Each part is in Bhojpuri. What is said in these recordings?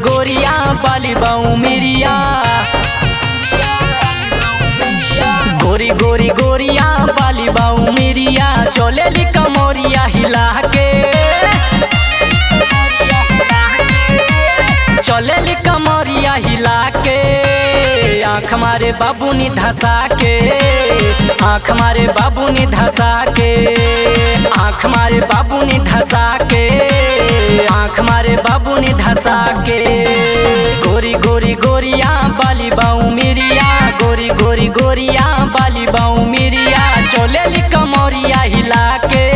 गोरिया बाली बाऊ मिरिया, गोरी गोरी गोरिया बाली बाऊ मिरिया, चलेली कमरिया हिला के, चलेली कमरिया हिला के। आँख मारे बाबू नी धसा के, आँख मारे बाबू नी धसा के, आँख मारे बाबू नी धसा के, आँख मारे बाबू नी धसा के। गोरी गोरी गोरिया बाली बाऊ मिरिया, गोरी गोरी गोरिया बाली बाऊ मिरिया, चलेली कमरिया हिला के,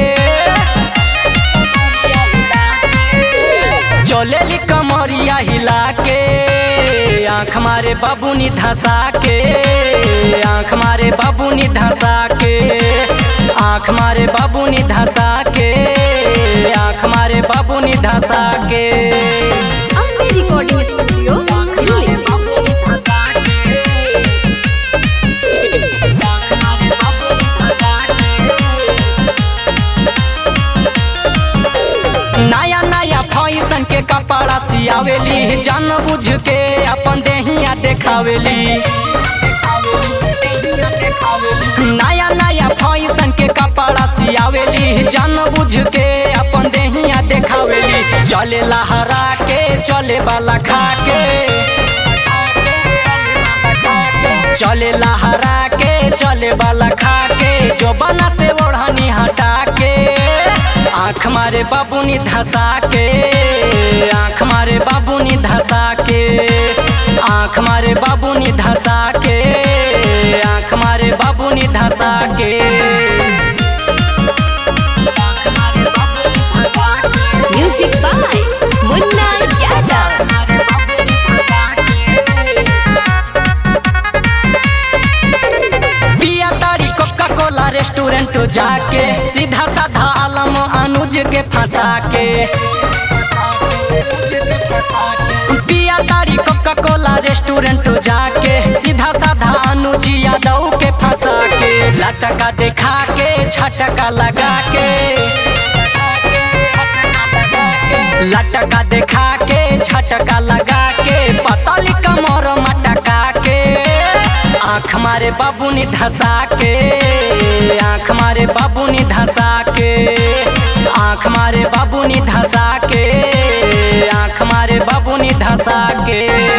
चलेली कमरिया हिला के। आँख मारे बाबू नी धसा के, आँख मारे बाबू नी धसा के, आँख मारे बाबू नी धसा के, आँख मारे बाबू नी धसा के। अपने रिकॉर्डिंग स्टूडियो दिल्ली। नया नया फैशन के कपड़ा सियावेली, जान बुझ के अपन देहिया देखावेली। नया नया फैशन के कपड़ा सियावेली, जान बुझ के अपन देहिया देखावेली। चले लहरा के चले वाला खा के, चले लहरा के चले वाला खा के, जो बना से ओढ़नी हटा के। आँख मारे बाबू नी धसा के, आँख मारे बाबू नी धसा के, आँख मारे बाबू नी धसा के, आँख मारे बाबू नी धसा के। Music by Munna Yadav. पिया तारी कोका कोला रेस्टोरेंट जाके, सीधा साधा आलम अनुज के फंसा के। पिया तारी कोका कोला रेस्टोरेंट जाके, सीधा साधा अनुज यादव के फंसा के। लटका दिखा के झटका लगा के, लटका दिखा के झटका लगा के, पतली कमर मटका के। आँख मारे बाबू नी धसा के, आँख मारे बाबू नी धसा के, आँख मारे बाबू नी धसा के, आँख मारे बाबू नी धसा के।